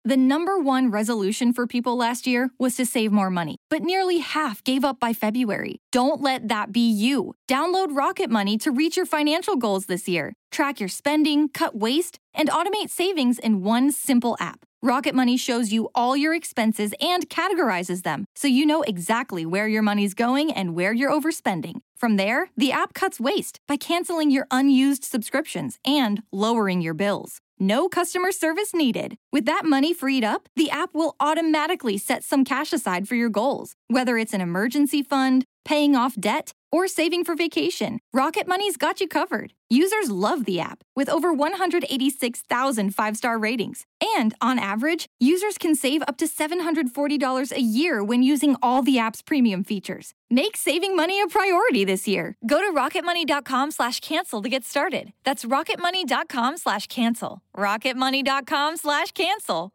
The number one resolution for people last year was to save more money, but nearly half gave up by February. Don't let that be you. Download Rocket Money to reach your financial goals this year. Track your spending, cut waste, and automate savings in one simple app. Rocket Money shows you all your expenses and categorizes them, so you know exactly where your money's going and where you're overspending. From there, the app cuts waste by canceling your unused subscriptions and lowering your bills. No customer service needed. With that money freed up, the app will automatically set some cash aside for your goals. Whether it's an emergency fund, paying off debt, or saving for vacation, Rocket Money's got you covered. Users love the app, with over 186,000 five-star ratings. And on average, users can save up to $740 a year when using all the app's premium features. Make saving money a priority this year. Go to rocketmoney.com/cancel to get started. That's rocketmoney.com/cancel. rocketmoney.com/cancel.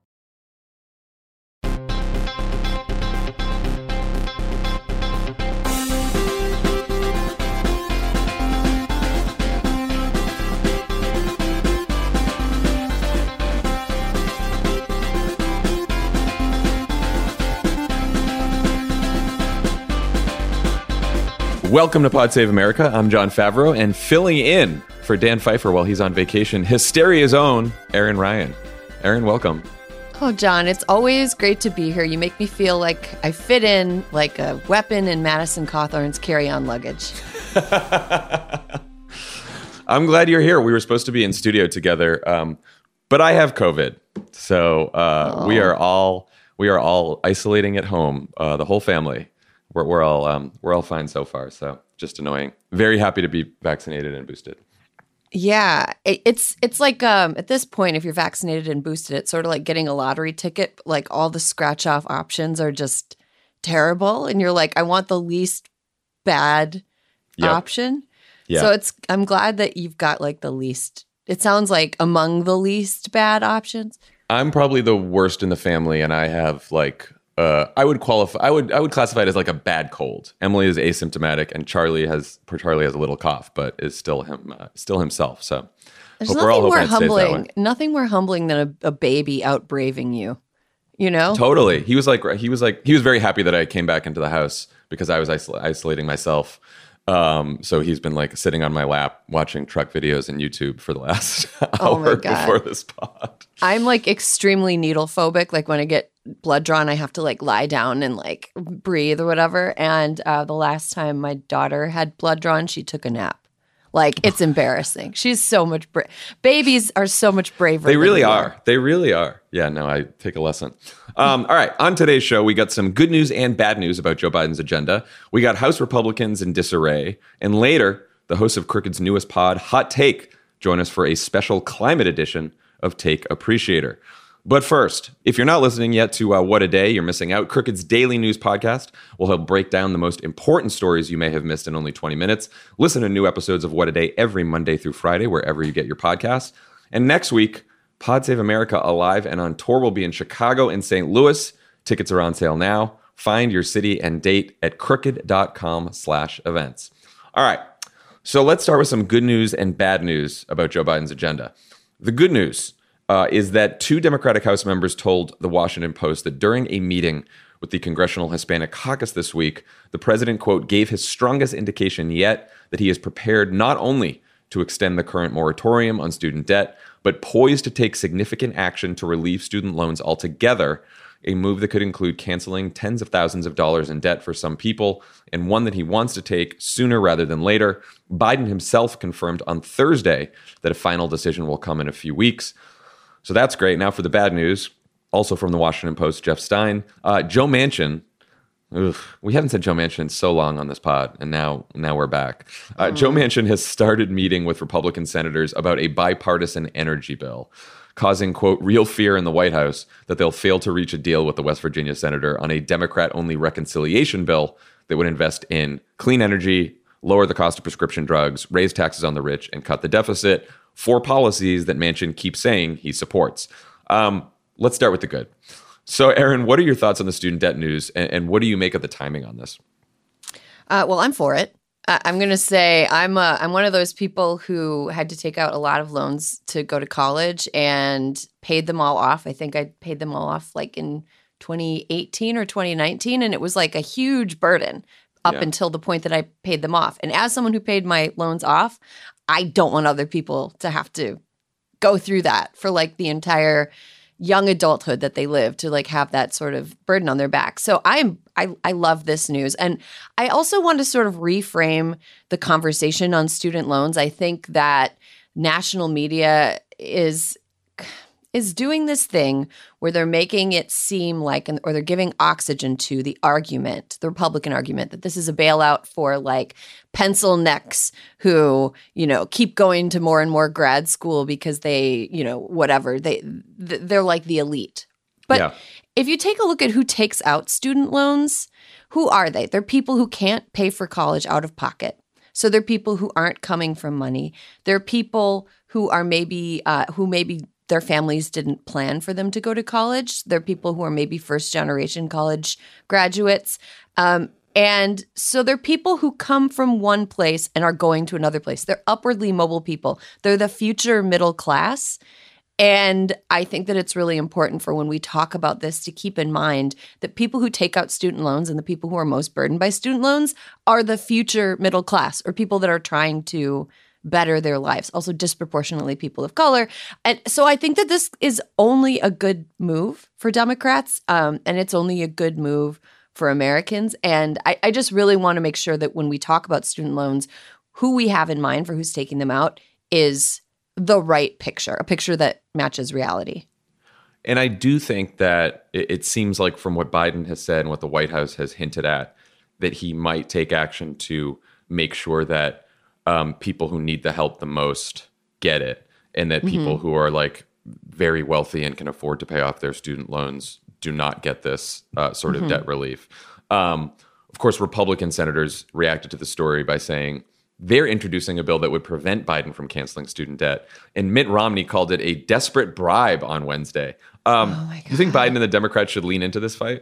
Welcome to Pod Save America. I'm John Favreau, and filling in for Dan Pfeiffer while he's on vacation, Hysteria's own Erin Ryan. Erin, welcome. Oh, John, it's always great to be here. You make me feel like I fit in like a weapon in Madison Cawthorn's carry-on luggage. I'm glad you're here. We were supposed to be in studio together, but I have COVID, so we are all isolating at home. The whole family. We're all fine so far. So just annoying. Very happy to be vaccinated and boosted. Yeah, it's like at this point, if you're vaccinated and boosted, it's sort of like getting a lottery ticket. Like all the scratch off options are just terrible, and you're like, I want the least bad option. Yeah. So I'm glad that you've got like the least. It sounds like among the least bad options. I'm probably the worst in the family, and I have like. I would classify it as like a bad cold. Emily is asymptomatic, and Charlie has a little cough, but is still himself. So there's nothing more humbling than a baby out braving you. You know, totally. He was very happy that I came back into the house because I was isolating myself. So he's been like sitting on my lap watching truck videos and YouTube for the last hour before this pod. I'm like extremely needle phobic. Like when I get blood drawn, I have to like lie down and like breathe or whatever. And the last time my daughter had blood drawn, she took a nap. Like it's embarrassing. She's so much babies are so much braver. They really are. They really are. Yeah, no, I take a lesson. All right, on today's show, we got some good news and bad news about Joe Biden's agenda. We got House Republicans in disarray. And later, the hosts of Crooked's newest pod, Hot Take, join us for a special climate edition of Take Appreciator. But first, if you're not listening yet to What a Day, you're missing out. Crooked's daily news podcast will help break down the most important stories you may have missed in only 20 minutes. Listen to new episodes of What a Day every Monday through Friday, wherever you get your podcasts. And next week, Pod Save America Alive and on tour will be in Chicago and St. Louis. Tickets are on sale now. Find your city and date at crooked.com/events. All right, so let's start with some good news and bad news about Joe Biden's agenda. The good news is that two Democratic House members told the Washington Post that during a meeting with the Congressional Hispanic Caucus this week, the president, quote, gave his strongest indication yet that he is prepared not only to extend the current moratorium on student debt, but poised to take significant action to relieve student loans altogether, a move that could include canceling tens of thousands of dollars in debt for some people, and one that he wants to take sooner rather than later. Biden himself confirmed on Thursday that a final decision will come in a few weeks. So that's great. Now for the bad news, also from the Washington Post, Jeff Stein. Joe Manchin, we haven't said Joe Manchin in so long on this pod, and now we're back. Joe Manchin has started meeting with Republican senators about a bipartisan energy bill, causing, quote, real fear in the White House that they'll fail to reach a deal with the West Virginia senator on a Democrat-only reconciliation bill that would invest in clean energy, lower the cost of prescription drugs, raise taxes on the rich, and cut the deficit. Four policies that Manchin keeps saying he supports. Let's start with the good. So, Erin, what are your thoughts on the student debt news, and what do you make of the timing on this? Well, I'm for it. I'm going to say I'm one of those people who had to take out a lot of loans to go to college and paid them all off. I think I paid them all off like in 2018 or 2019, and it was like a huge burden up until the point that I paid them off. And as someone who paid my loans off, I don't want other people to have to go through that for like the entire young adulthood that they live, to like have that sort of burden on their back. So I love this news. And I also want to sort of reframe the conversation on student loans. I think that national media is doing this thing where they're making it seem like, or they're giving oxygen to the argument, the Republican argument, that this is a bailout for like pencil necks who, keep going to more and more grad school because they, whatever, they're like the elite. But if you take a look at who takes out student loans, who are they? They're people who can't pay for college out of pocket. So they're people who aren't coming from money. They're people who are maybe their families didn't plan for them to go to college. They're people who are maybe first-generation college graduates. And so they're people who come from one place and are going to another place. They're upwardly mobile people. They're the future middle class. And I think that it's really important for when we talk about this to keep in mind that people who take out student loans and the people who are most burdened by student loans are the future middle class, or people that are trying to better their lives, also disproportionately people of color. And so I think that this is only a good move for Democrats, and it's only a good move for Americans. And I just really want to make sure that when we talk about student loans, who we have in mind for who's taking them out is the right picture, a picture that matches reality. And I do think that it seems like from what Biden has said and what the White House has hinted at, that he might take action to make sure that people who need the help the most get it, and that people who are like very wealthy and can afford to pay off their student loans do not get this sort of debt relief. Of course, Republican senators reacted to the story by saying they're introducing a bill that would prevent Biden from canceling student debt. And Mitt Romney called it a desperate bribe on Wednesday. You think Biden and the Democrats should lean into this fight?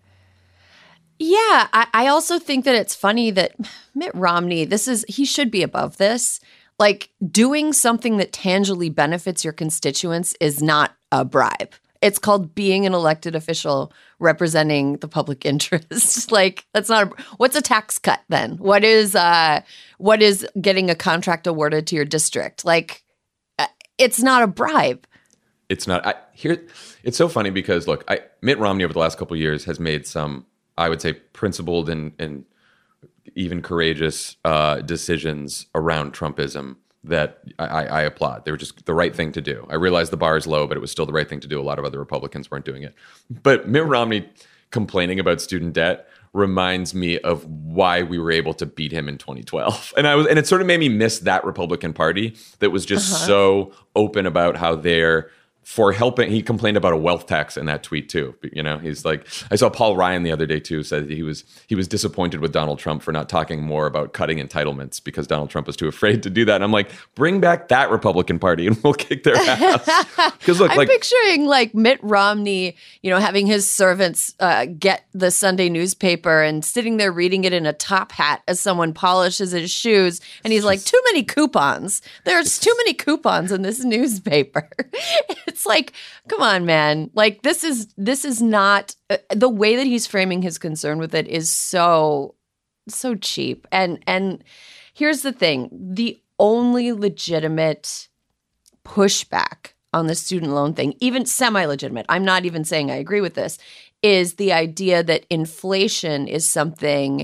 Yeah, I also think that it's funny that Mitt Romney, he should be above this. Like, doing something that tangibly benefits your constituents is not a bribe. It's called being an elected official representing the public interest. Like, that's not what's a tax cut then? What is getting a contract awarded to your district? Like, it's not a bribe. It's not. It's so funny because look, Mitt Romney over the last couple of years has made some, I would say, principled and even courageous decisions around Trumpism that I applaud. They were just the right thing to do. I realize the bar is low, but it was still the right thing to do. A lot of other Republicans weren't doing it. But Mitt Romney complaining about student debt reminds me of why we were able to beat him in 2012. And it sort of made me miss that Republican Party that was just so open about how they're for helping. He complained about a wealth tax in that tweet too. He's like, I saw Paul Ryan the other day too, said he was disappointed with Donald Trump for not talking more about cutting entitlements because Donald Trump was too afraid to do that. And I'm like, bring back that Republican Party and we'll kick their ass. Because look, I'm picturing like Mitt Romney, having his servants get the Sunday newspaper and sitting there reading it in a top hat as someone polishes his shoes. And he's like, too many coupons. There's too many coupons in this newspaper. It's like, come on, man. Like, this is not the way that he's framing his concern with it is so cheap. And here's the thing. The only legitimate pushback on the student loan thing, even semi-legitimate, I'm not even saying I agree with this, is the idea that inflation is something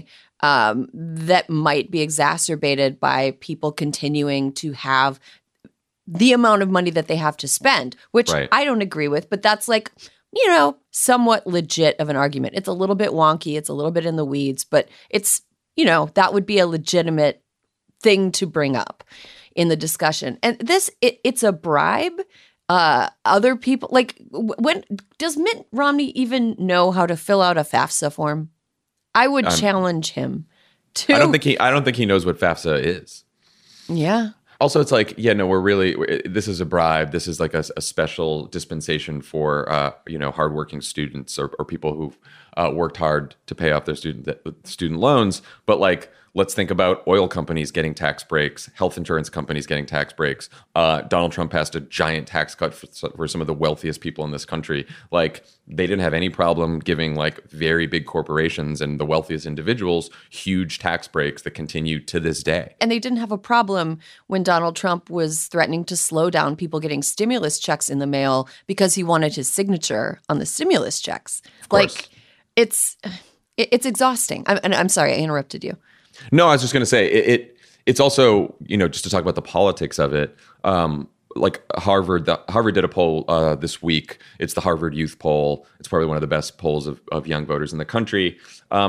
that might be exacerbated by people continuing to have the amount of money that they have to spend, which I don't agree with, but that's like, somewhat legit of an argument. It's a little bit wonky. It's a little bit in the weeds, but it's, that would be a legitimate thing to bring up in the discussion. And it's a bribe. Other people, like, when does Mitt Romney even know how to fill out a FAFSA form? I would challenge him to. I don't think he knows what FAFSA is. Yeah. Also, it's like, this is a bribe. This is like a special dispensation for, hardworking students or people who worked hard to pay off their student loans. But like, let's think about oil companies getting tax breaks, health insurance companies getting tax breaks. Donald Trump passed a giant tax cut for some of the wealthiest people in this country. Like, they didn't have any problem giving like very big corporations and the wealthiest individuals huge tax breaks that continue to this day. And they didn't have a problem when Donald Trump was threatening to slow down people getting stimulus checks in the mail because he wanted his signature on the stimulus checks. Of course. Like, it's exhausting. I'm sorry, I interrupted you. No, I was just going to say it's also, just to talk about the politics of it. Like Harvard did a poll this week. It's the Harvard Youth Poll. It's probably one of the best polls of young voters in the country.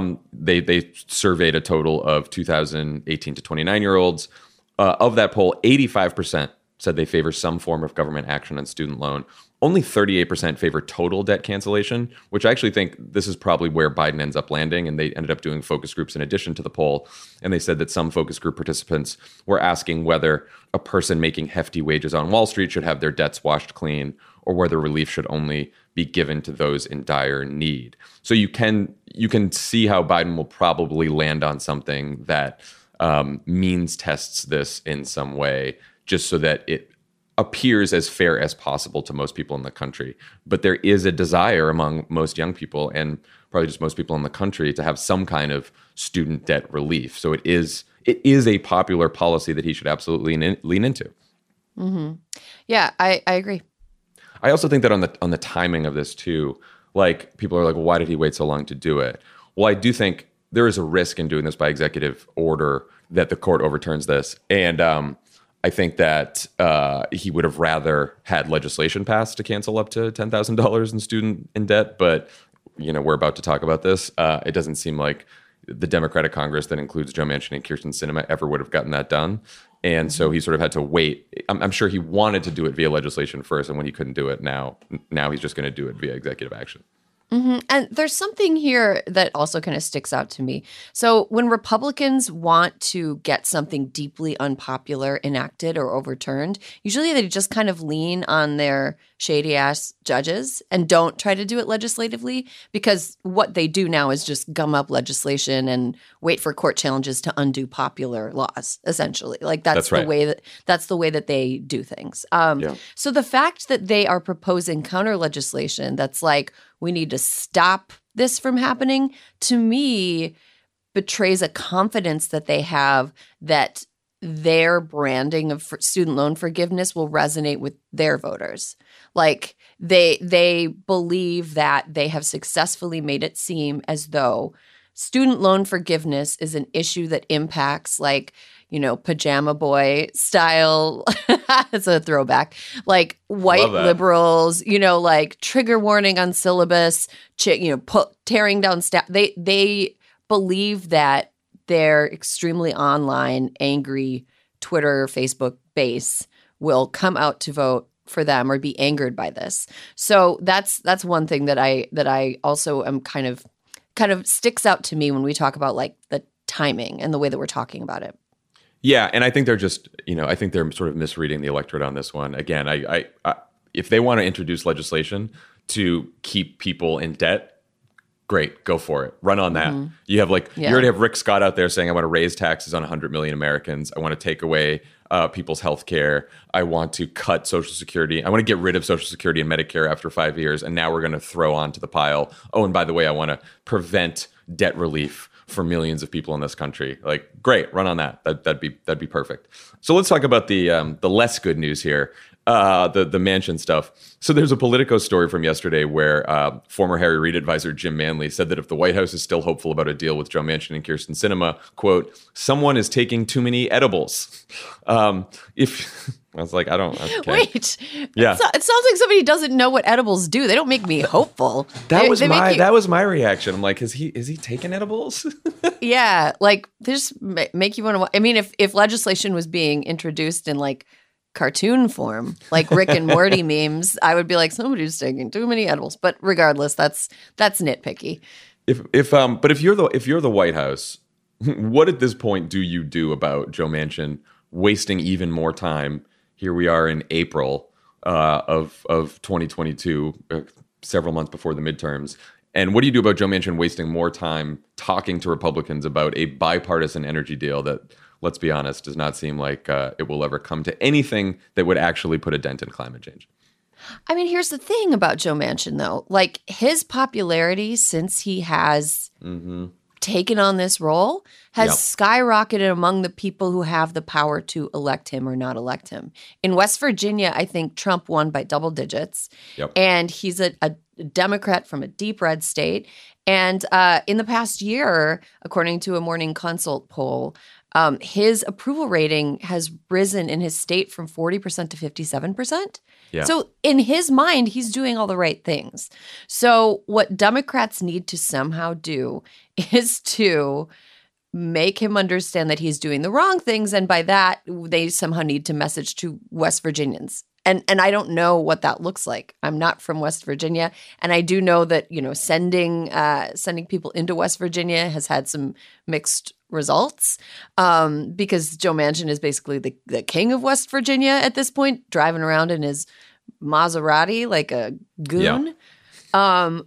They surveyed a total of 2,018 to 29-year-olds. Of that poll, 85% said they favor some form of government action on student loan. Only 38% favor total debt cancellation, which I actually think this is probably where Biden ends up landing. And they ended up doing focus groups in addition to the poll. And they said that some focus group participants were asking whether a person making hefty wages on Wall Street should have their debts washed clean, or whether relief should only be given to those in dire need. So you can see how Biden will probably land on something that means tests this in some way, just so that it appears as fair as possible to most people in the country. But there is a desire among most young people, and probably just most people in the country, to have some kind of student debt relief. So it is a popular policy that he should absolutely lean into. Mm-hmm. Yeah, I agree. I also think that on the timing of this too, like, people are like, well, why did he wait so long to do it? Well, I do think there is a risk in doing this by executive order that the court overturns this. And I think that he would have rather had legislation passed to cancel up to $10,000 in student debt. But, we're about to talk about this. It doesn't seem like the Democratic Congress that includes Joe Manchin and Kyrsten Sinema ever would have gotten that done. And so he sort of had to wait. I'm sure he wanted to do it via legislation first. And when he couldn't do it, now he's just going to do it via executive action. Mm-hmm. And there's something here that also kind of sticks out to me. So when Republicans want to get something deeply unpopular enacted or overturned, usually they just kind of lean on their shady ass judges and don't try to do it legislatively, because what they do now is just gum up legislation and wait for court challenges to undo popular laws, essentially. Like that's right. That's the way that they do things. So the fact that they are proposing counter legislation that's like, we need to stop this from happening, to me, betrays a confidence that they have that their branding of student loan forgiveness will resonate with their voters. Like, they believe that they have successfully made it seem as though student loan forgiveness is an issue that impacts, like, pajama boy style. It's a throwback. Like white liberals, like trigger warning on syllabus, tearing down staff. They believe that their extremely online, angry Twitter, Facebook base will come out to vote for them or be angered by this. So that's one thing that I also am kind of sticks out to me when we talk about like the timing and the way that we're talking about it. Yeah, and I think they're just, I think they're sort of misreading the electorate on this one. Again, I if they want to introduce legislation to keep people in debt, great, go for it. Run on that. Mm-hmm. You have you already have Rick Scott out there saying, I want to raise taxes on 100 million Americans. I want to take away people's health care. I want to cut Social Security. I want to get rid of Social Security and Medicare after 5 years. And now we're going to throw onto the pile, oh, and by the way, I want to prevent debt relief for millions of people in this country. Like, great, run on that. That'd be perfect. So let's talk about the less good news here, the Manchin stuff. So there's a Politico story from yesterday where former Harry Reid advisor Jim Manley said that if the White House is still hopeful about a deal with Joe Manchin and Kyrsten Sinema, quote, someone is taking too many edibles. I was like, I don't. Okay. Wait. Yeah. It sounds like somebody doesn't know what edibles do. They don't make me hopeful. That was my reaction. I'm like, is he taking edibles? Yeah, like they just make you want to. I mean, if legislation was being introduced in like cartoon form, like Rick and Morty memes, I would be like, somebody's taking too many edibles. But regardless, that's nitpicky. But if you're the White House, what at this point do you do about Joe Manchin wasting even more time? Here we are in April of 2022, several months before the midterms, And what do you do about Joe Manchin wasting more time talking to Republicans about a bipartisan energy deal that, let's be honest, does not seem like it will ever come to anything that would actually put a dent in climate change? I mean, here's the thing about Joe Manchin, though. Like, his popularity since he has taken on this role has skyrocketed among the people who have the power to elect him or not elect him. In West Virginia, I think Trump won by double digits. And he's a Democrat from a deep red state. And in the past year, according to a Morning Consult poll, his approval rating has risen in his state from 40% to 57%. So in his mind, he's doing all the right things. So what Democrats need to somehow do is to make him understand that he's doing the wrong things. And by that, they somehow need to message to West Virginians. And I don't know what that looks like. I'm not from West Virginia. And I do know that, sending people into West Virginia has had some mixed results because Joe Manchin is basically the king of West Virginia at this point, driving around in his Maserati like a goon. A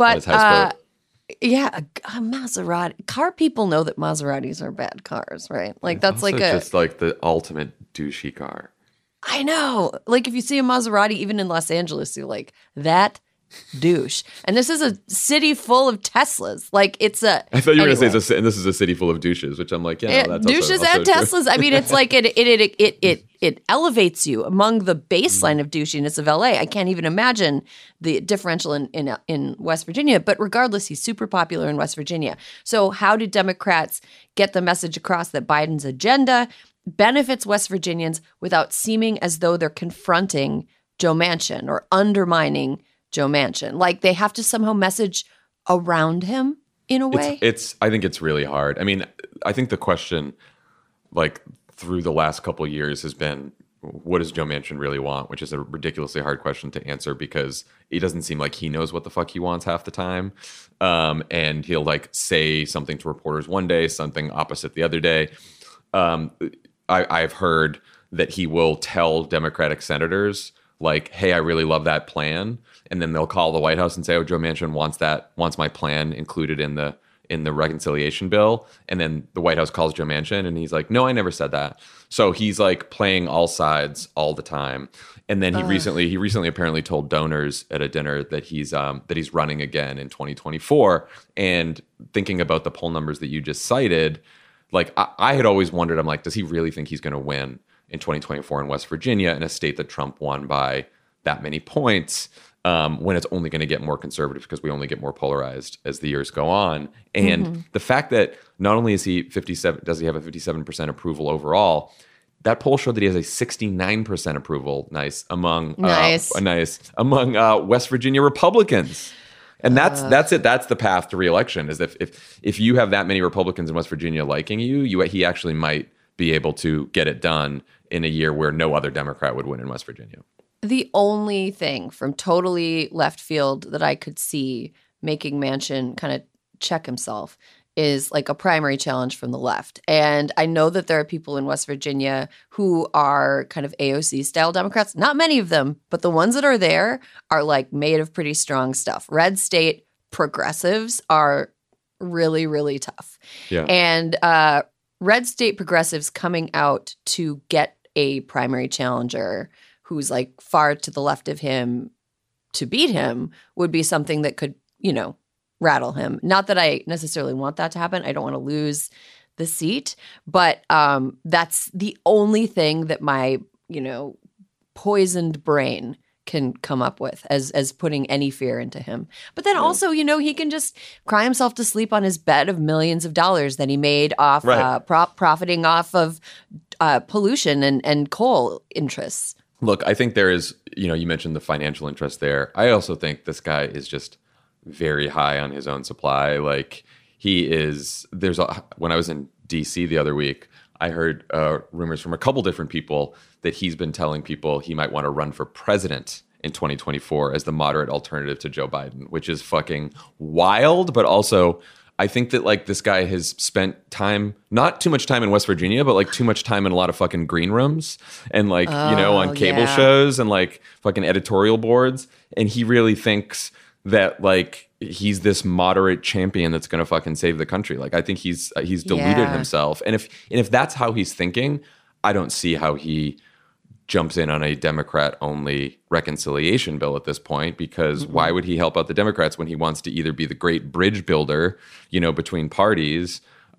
Maserati. Car people know that Maseratis are bad cars, right? Like that's also just like the ultimate douchey car. I know. Like if you see a Maserati, even in Los Angeles, you're like, that douche. And this is a city full of Teslas. Like it's a. I thought you were going to say, and this is a city full of douches, which I'm like, yeah, no, that's douches also and Teslas. I mean, it's like it elevates you among the baseline of douchiness of LA. I can't even imagine the differential in West Virginia. But regardless, he's super popular in West Virginia. So how do Democrats get the message across that Biden's agenda benefits West Virginians without seeming as though they're confronting Joe Manchin or undermining Joe Manchin? Like they have to somehow message around him in a way. I think it's really hard. I mean, I think the question, like through the last couple of years, has been, what does Joe Manchin really want? Which is a ridiculously hard question to answer because it doesn't seem like he knows what the fuck he wants half the time. And he'll like say something to reporters one day, something opposite the other day. I've heard that he will tell Democratic senators like, hey, I really love that plan. And then they'll call the White House and say, oh, Joe Manchin wants my plan included in the reconciliation bill. And then the White House calls Joe Manchin and he's like, no, I never said that. So he's like playing all sides all the time. And then he recently apparently told donors at a dinner that he's running again in 2024. And thinking about the poll numbers that you just cited, like I had always wondered, I'm like, does he really think he's going to win in 2024 in West Virginia, in a state that Trump won by that many points, when it's only going to get more conservative because we only get more polarized as the years go on? And the fact that not only does he have a 57% approval overall, that poll showed that he has a 69% approval, among West Virginia Republicans. And that's it. That's the path to re-election. Is if you have that many Republicans in West Virginia liking he actually might be able to get it done in a year where no other Democrat would win in West Virginia. The only thing from totally left field that I could see making Manchin kind of check himself is like a primary challenge from the left. And I know that there are people in West Virginia who are kind of AOC style Democrats. Not many of them, but the ones that are there are like made of pretty strong stuff. Red state progressives are really, really tough. Yeah. And red state progressives coming out to get a primary challenger who's like far to the left of him to beat him would be something that could, rattle him. Not that I necessarily want that to happen. I don't want to lose the seat, but that's the only thing that my, poisoned brain can come up with as putting any fear into him. But then also, he can just cry himself to sleep on his bed of millions of dollars that he made off profiting off of pollution and coal interests. Look, I think there is, you mentioned the financial interest there. I also think this guy is just very high on his own supply. Like when I was in DC the other week, I heard rumors from a couple different people that he's been telling people he might want to run for president in 2024 as the moderate alternative to Joe Biden, which is fucking wild. But also, I think that like this guy has spent not too much time in West Virginia, but like too much time in a lot of fucking green rooms and like, on cable shows and like fucking editorial boards. And he really thinks that like he's this moderate champion that's going to fucking save the country. Like I think he's deluded himself. And if that's how he's thinking, I don't see how he jumps in on a Democrat-only reconciliation bill at this point, because why would he help out the Democrats when he wants to either be the great bridge builder, between parties,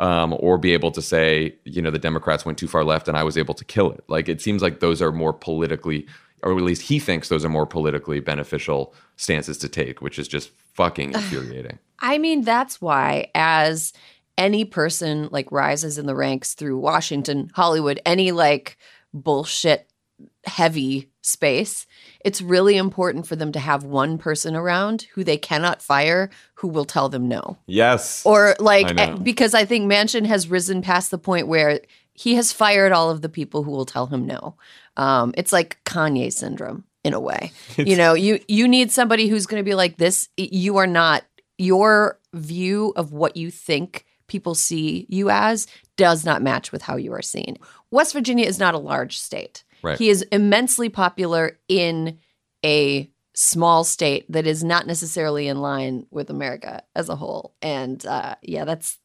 or be able to say, the Democrats went too far left and I was able to kill it. Like it seems like those are more politically, or at least he thinks those are more politically beneficial stances to take, which is just fucking infuriating. I mean, that's why as any person like rises in the ranks through Washington, Hollywood, any like bullshit heavy space, it's really important for them to have one person around who they cannot fire who will tell them no. Yes. Or like, because I think Manchin has risen past the point where he has fired all of the people who will tell him no. It's like Kanye syndrome in a way. You need somebody who's going to be like this. You are not, your view of what you think people see you as does not match with how you are seen. West Virginia is not a large state. Right. He is immensely popular in a small state that is not necessarily in line with America as a whole. And that's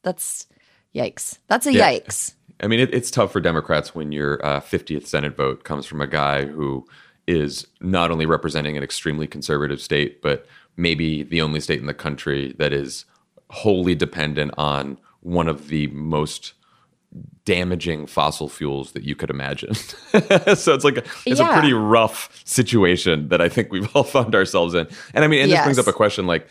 yikes. That's a yikes. I mean, it's tough for Democrats when your 50th Senate vote comes from a guy who is not only representing an extremely conservative state, but maybe the only state in the country that is wholly dependent on one of the most damaging fossil fuels that you could imagine. So it's a pretty rough situation that I think we've all found ourselves in. And I mean, and this brings up a question like,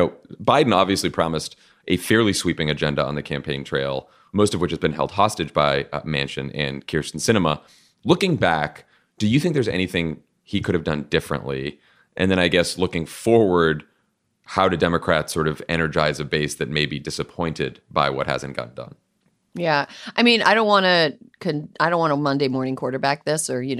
Biden obviously promised a fairly sweeping agenda on the campaign trail, most of which has been held hostage by Manchin and Kyrsten Sinema. Looking back, do you think there's anything he could have done differently? And then I guess looking forward, how do Democrats sort of energize a base that may be disappointed by what hasn't gotten done? Yeah. I mean, I don't want to Monday morning quarterback this or,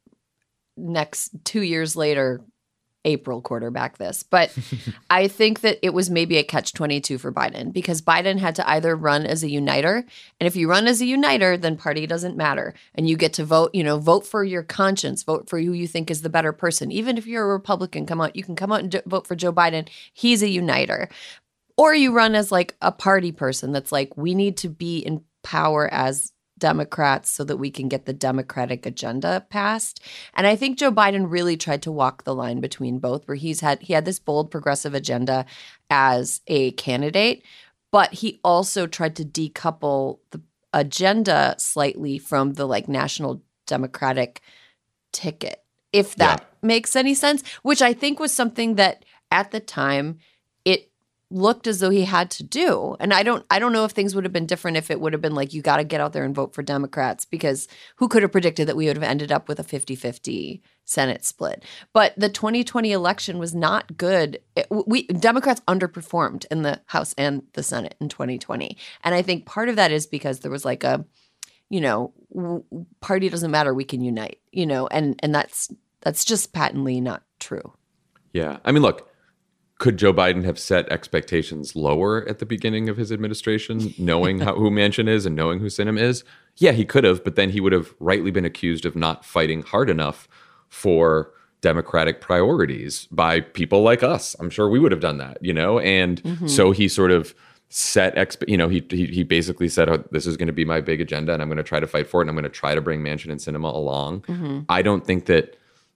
next 2 years later, April quarterback this. But I think that it was maybe a catch-22 for Biden because Biden had to either run as a uniter. And if you run as a uniter, then party doesn't matter. And you get to vote, vote for your conscience, vote for who you think is the better person. Even if you're a Republican, you can come out and vote for Joe Biden. He's a uniter. Or you run as like a party person that's like, we need to be in power as Democrats so that we can get the Democratic agenda passed. And I think Joe Biden really tried to walk the line between both, where he had this bold progressive agenda as a candidate, but he also tried to decouple the agenda slightly from the like national Democratic ticket, if that makes any sense, which I think was something that at the time it looked as though he had to do. And I don't know if things would have been different if it would have been like, you got to get out there and vote for Democrats, because who could have predicted that we would have ended up with a 50-50 Senate split? But the 2020 election was not good. Democrats underperformed in the House and the Senate in 2020. And I think part of that is because there was like a, party doesn't matter, we can unite, and that's just patently not true. Yeah. I mean, look, could Joe Biden have set expectations lower at the beginning of his administration, knowing who Manchin is and knowing who Sinema is? Yeah, he could have, but then he would have rightly been accused of not fighting hard enough for Democratic priorities by people like us. I'm sure we would have done that, And so he sort of set, he basically said, oh, this is going to be my big agenda and I'm going to try to fight for it and I'm going to try to bring Manchin and Sinema along. I don't think that,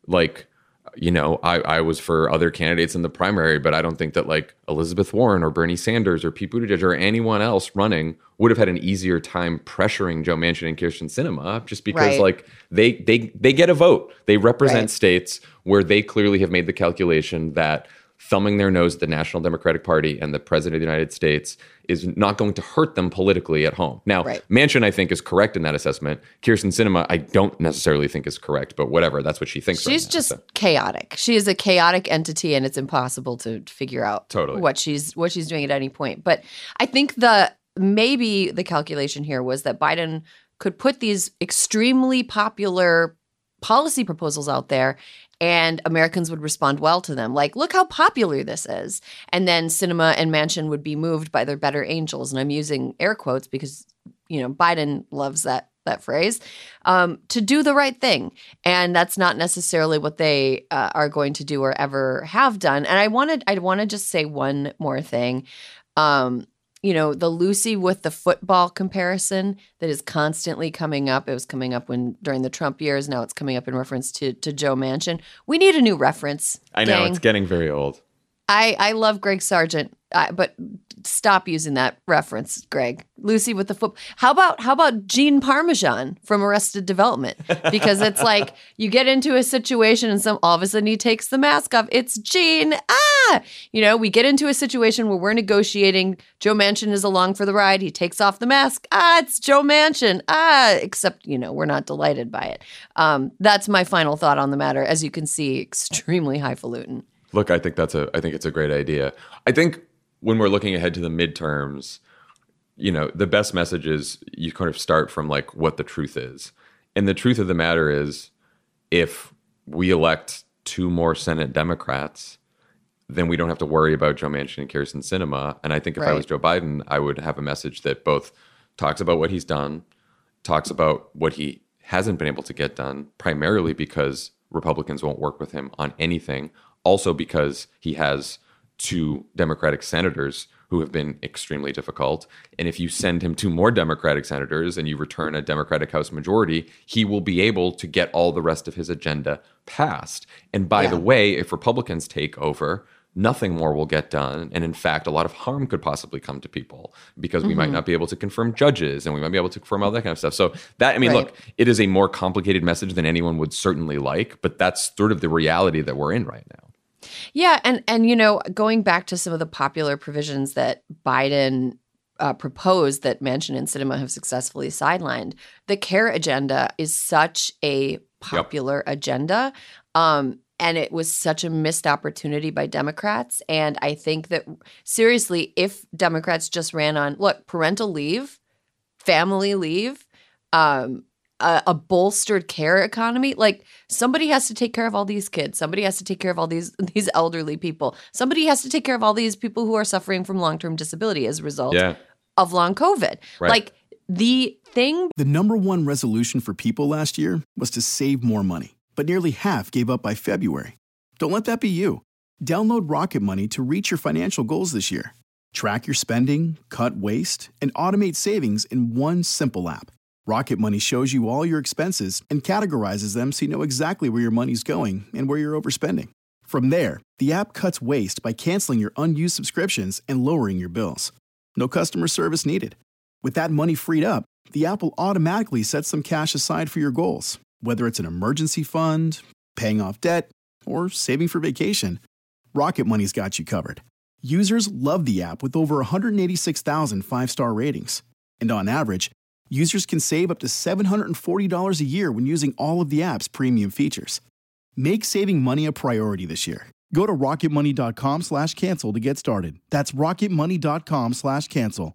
I was for other candidates in the primary, but I don't think that like Elizabeth Warren or Bernie Sanders or Pete Buttigieg or anyone else running would have had an easier time pressuring Joe Manchin and Kyrsten Sinema, just because like they get a vote. They represent states where they clearly have made the calculation that thumbing their nose at the National Democratic Party and the President of the United States is not going to hurt them politically at home. Now, Manchin, I think, is correct in that assessment. Kyrsten Sinema, I don't necessarily think is correct, but whatever. That's what she thinks. She's just chaotic. She is a chaotic entity, and it's impossible to figure out what she's doing at any point. But I think maybe the calculation here was that Biden could put these extremely popular policy proposals out there and Americans would respond well to them. Like, look how popular this is. And then Sinema and Manchin would be moved by their better angels. And I'm using air quotes because, Biden loves that that phrase, to do the right thing. And that's not necessarily what they are going to do or ever have done. And I want to just say one more thing. The Lucy with the football comparison that is constantly coming up. It was coming up during the Trump years. Now it's coming up in reference to Joe Manchin. We need a new reference. I know, it's getting very old. I love Greg Sargent, but stop using that reference, Greg. Lucy with the football. How about Gene Parmesan from Arrested Development? Because it's like you get into a situation and all of a sudden he takes the mask off. It's Gene. We get into a situation where we're negotiating. Joe Manchin is along for the ride. He takes off the mask. It's Joe Manchin. Except, we're not delighted by it. That's my final thought on the matter. As you can see, extremely highfalutin. Look, I think it's a great idea. I think when we're looking ahead to the midterms, the best message is you kind of start from like what the truth is. And the truth of the matter is, if we elect 2 more Senate Democrats, then we don't have to worry about Joe Manchin and Kyrsten Sinema. And I think if I was Joe Biden, I would have a message that both talks about what he's done, talks about what he hasn't been able to get done, primarily because Republicans won't work with him on anything. Also because he has 2 Democratic senators who have been extremely difficult. And if you send him 2 more Democratic senators and you return a Democratic House majority, he will be able to get all the rest of his agenda passed. And by the way, if Republicans take over, nothing more will get done. And in fact, a lot of harm could possibly come to people because we might not be able to confirm judges and we might be able to confirm all that kind of stuff. So look, it is a more complicated message than anyone would certainly like, but that's sort of the reality that we're in right now. Yeah. And going back to some of the popular provisions that Biden proposed that Manchin and Sinema have successfully sidelined, the CARE agenda is such a popular agenda. And it was such a missed opportunity by Democrats. And I think that, seriously, if Democrats just ran on, parental leave, family leave, a bolstered care economy, like somebody has to take care of all these kids. Somebody has to take care of all these elderly people. Somebody has to take care of all these people who are suffering from long-term disability as a result of long COVID. Right. Like the number one resolution for people last year was to save more money. But nearly half gave up by February. Don't let that be you. Download Rocket Money to reach your financial goals this year. Track your spending, cut waste, and automate savings in one simple app. Rocket Money shows you all your expenses and categorizes them so you know exactly where your money's going and where you're overspending. From there, the app cuts waste by canceling your unused subscriptions and lowering your bills. No customer service needed. With that money freed up, the app will automatically set some cash aside for your goals. Whether it's an emergency fund, paying off debt, or saving for vacation, Rocket Money's got you covered. Users love the app with over 186,000 5-star ratings. And on average, users can save up to $740 a year when using all of the app's premium features. Make saving money a priority this year. Go to rocketmoney.com/cancel to get started. That's rocketmoney.com/cancel.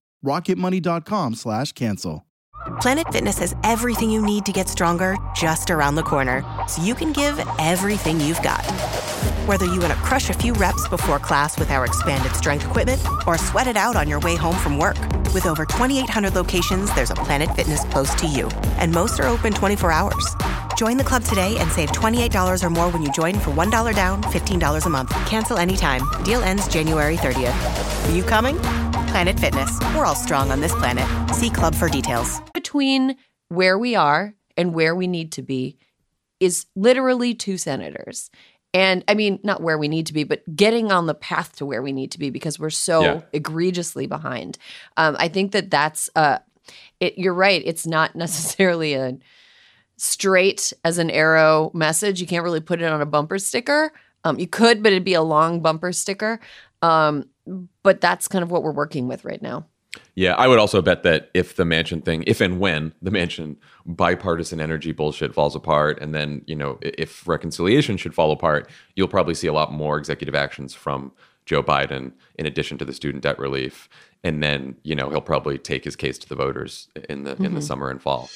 rocketmoney.com/cancel. Planet Fitness has everything you need to get stronger just around the corner, so you can give everything you've got. Whether you want to crush a few reps before class with our expanded strength equipment or sweat it out on your way home from work. With over 2,800 locations, there's a Planet Fitness close to you, and most are open 24 hours. Join the club today and save $28 or more when you join for $1 down, $15 a month. Cancel anytime. Deal ends January 30th. Are you coming? Planet Fitness. We're all strong on this planet. See club for details. Between where we are and where we need to be is literally 2 senators. And I mean, not where we need to be, but getting on the path to where we need to be because we're so egregiously behind. I think that's you're right. It's not necessarily a straight as an arrow message. You can't really put it on a bumper sticker. You could, but it'd be a long bumper sticker. But that's kind of what we're working with right now. Yeah, I would also bet that if the Manchin thing, if and when the Manchin bipartisan energy bullshit falls apart, and then, if reconciliation should fall apart, you'll probably see a lot more executive actions from Joe Biden in addition to the student debt relief. And then, he'll probably take his case to the voters in the summer and fall.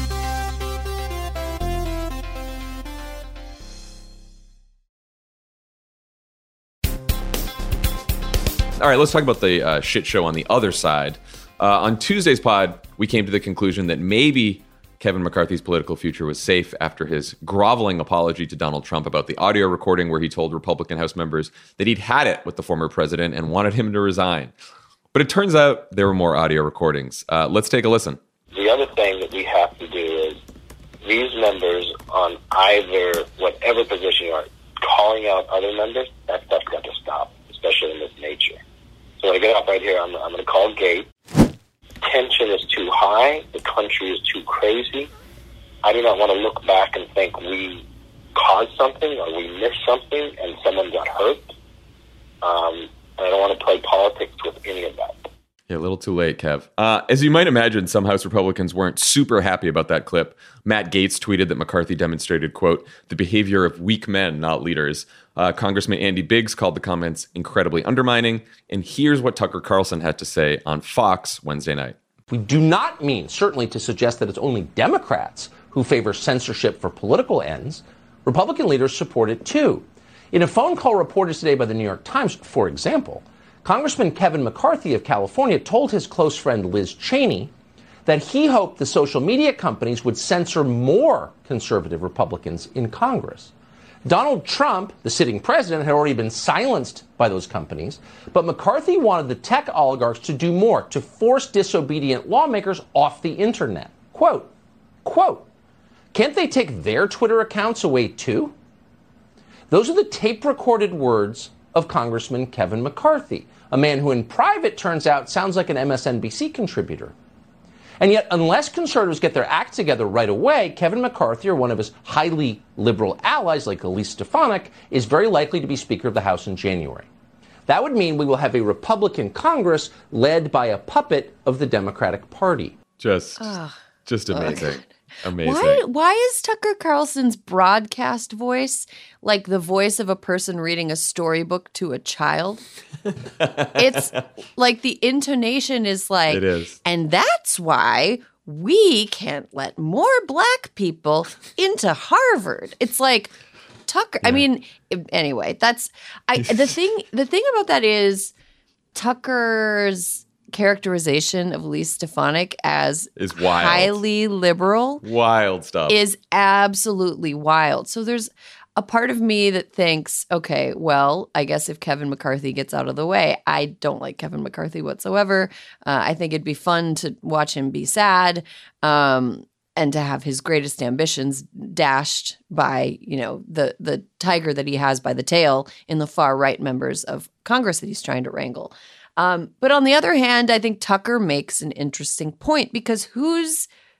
All right, let's talk about the shit show on the other side. On Tuesday's pod, we came to the conclusion that maybe Kevin McCarthy's political future was safe after his groveling apology to Donald Trump about the audio recording where he told Republican House members that he'd had it with the former president and wanted him to resign. But it turns out there were more audio recordings. Let's take a listen. The other thing that we have to do is these members on either whatever position you are, calling out other members, that stuff's got to stop, especially in this nature. So when I get up right here, I'm going to call Gate. Tension is too high. The country is too crazy. I do not want to look back and think we caused something or we missed something and someone got hurt. And I don't want to play politics with any of that. Yeah, a little too late, Kev. As you might imagine, some House Republicans weren't super happy about that clip. Matt Gaetz tweeted that McCarthy demonstrated, quote, the behavior of weak men, not leaders. Congressman Andy Biggs called the comments incredibly undermining. And here's what Tucker Carlson had to say on Fox Wednesday night. We do not mean, certainly, to suggest that it's only Democrats who favor censorship for political ends. Republican leaders support it, too. In a phone call reported today by the New York Times, for example, Congressman Kevin McCarthy of California told his close friend Liz Cheney that he hoped the social media companies would censor more conservative Republicans in Congress. Donald Trump, the sitting president, had already been silenced by those companies, but McCarthy wanted the tech oligarchs to do more, to force disobedient lawmakers off the internet. Quote, can't they take their Twitter accounts away too? Those are the tape-recorded words of Congressman Kevin McCarthy, a man who in private turns out sounds like an MSNBC contributor. And yet, unless conservatives get their act together right away, Kevin McCarthy or one of his highly liberal allies like Elise Stefanik is very likely to be Speaker of the House in January. That would mean we will have a Republican Congress led by a puppet of the Democratic Party. Just amazing. Amazing. Why is Tucker Carlson's broadcast voice like the voice of a person reading a storybook to a child? It's like the intonation is like, it is. And that's why we can't let more black people into Harvard. It's like Tucker. Yeah. I mean, anyway, the thing about that is Tucker's characterization of Elise Stefanik as is wild. Highly liberal. Wild stuff. Is absolutely wild. So there's a part of me that thinks, okay, well, I guess if Kevin McCarthy gets out of the way, I don't like Kevin McCarthy whatsoever. I think it'd be fun to watch him be sad and to have his greatest ambitions dashed by, the tiger that he has by the tail in the far right members of Congress that he's trying to wrangle. But on the other hand, I think Tucker makes an interesting point because who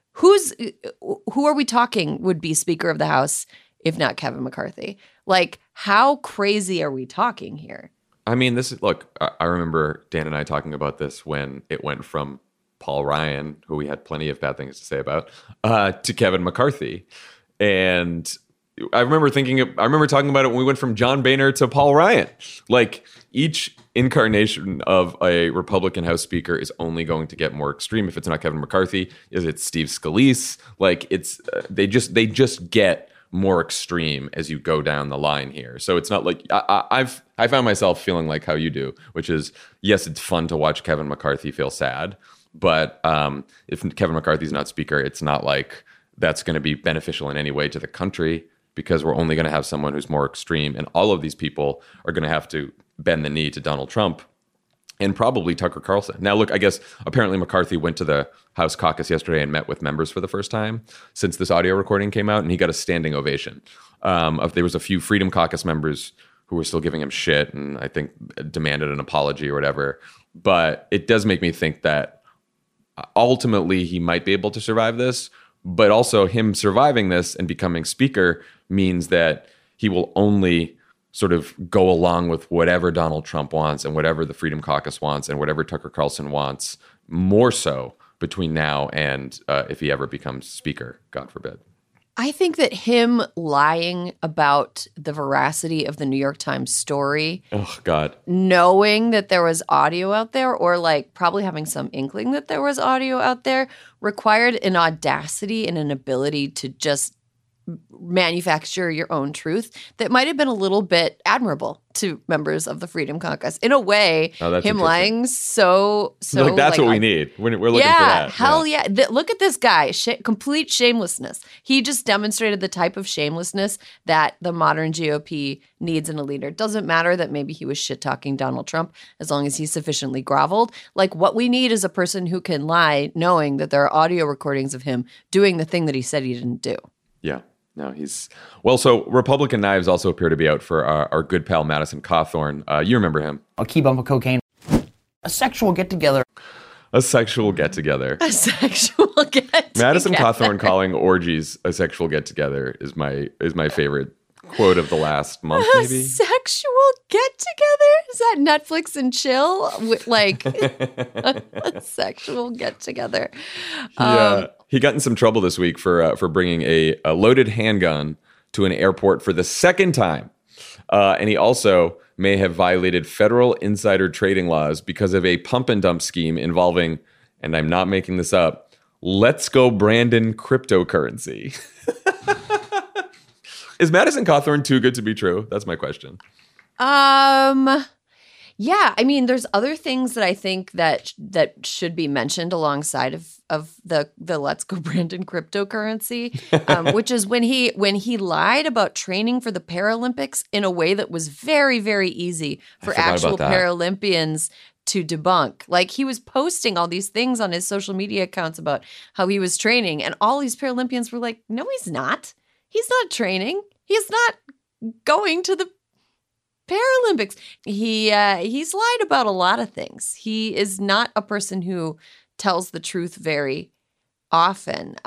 are we talking would be Speaker of the House if not Kevin McCarthy? Like, how crazy are we talking here? I mean, I remember Dan and I talking about this when it went from Paul Ryan, who we had plenty of bad things to say about, to Kevin McCarthy. And I remember talking about it when we went from John Boehner to Paul Ryan. Like, each incarnation of a Republican House Speaker is only going to get more extreme. If it's not Kevin McCarthy, is it Steve Scalise? Like, it's they just get more extreme as you go down the line here. So it's not like I found myself feeling like how you do, which is, yes, it's fun to watch Kevin McCarthy feel sad, but if Kevin McCarthy's not Speaker, it's not like that's going to be beneficial in any way to the country, because we're only going to have someone who's more extreme, and all of these people are going to have to bend the knee to Donald Trump and probably Tucker Carlson. Now, look, I guess apparently McCarthy went to the House caucus yesterday and met with members for the first time since this audio recording came out, and he got a standing ovation. There was a few Freedom Caucus members who were still giving him shit and I think demanded an apology or whatever. But it does make me think that ultimately he might be able to survive this, but also him surviving this and becoming Speaker means that he will only sort of go along with whatever Donald Trump wants and whatever the Freedom Caucus wants and whatever Tucker Carlson wants, more so between now and if he ever becomes Speaker, God forbid. I think that him lying about the veracity of the New York Times story, oh God, knowing that there was audio out there, or like probably having some inkling that there was audio out there, required an audacity and an ability to just manufacture your own truth that might have been a little bit admirable to members of the Freedom Caucus. In a way, him lying so like that's what we need. We're looking for that. Hell yeah. Look at this guy. Complete shamelessness. He just demonstrated the type of shamelessness that the modern GOP needs in a leader. It doesn't matter that maybe he was shit-talking Donald Trump as long as he's sufficiently groveled. Like, what we need is a person who can lie knowing that there are audio recordings of him doing the thing that he said he didn't do. Yeah. No, so Republican knives also appear to be out for our good pal Madison Cawthorn. You remember him. A key bump of cocaine. A sexual get-together. A sexual get-together. A sexual get-together. Madison Cawthorn calling orgies a sexual get-together is my favorite quote of the last month, maybe. A sexual get-together? Is that Netflix and chill? Like, a sexual get-together. He got in some trouble this week for bringing a loaded handgun to an airport for the second time. And he also may have violated federal insider trading laws because of a pump and dump scheme involving, and I'm not making this up, Let's Go Brandon cryptocurrency. Is Madison Cawthorn too good to be true? That's my question. Yeah, I mean, there's other things that I think that should be mentioned alongside of the Let's Go Brandon cryptocurrency, which is when he lied about training for the Paralympics in a way that was very, very easy for actual Paralympians to debunk. Like, he was posting all these things on his social media accounts about how he was training, and all these Paralympians were like, no, he's not. He's not training. He's not going to the Paralympics. He's lied about a lot of things. He is not a person who tells the truth very often.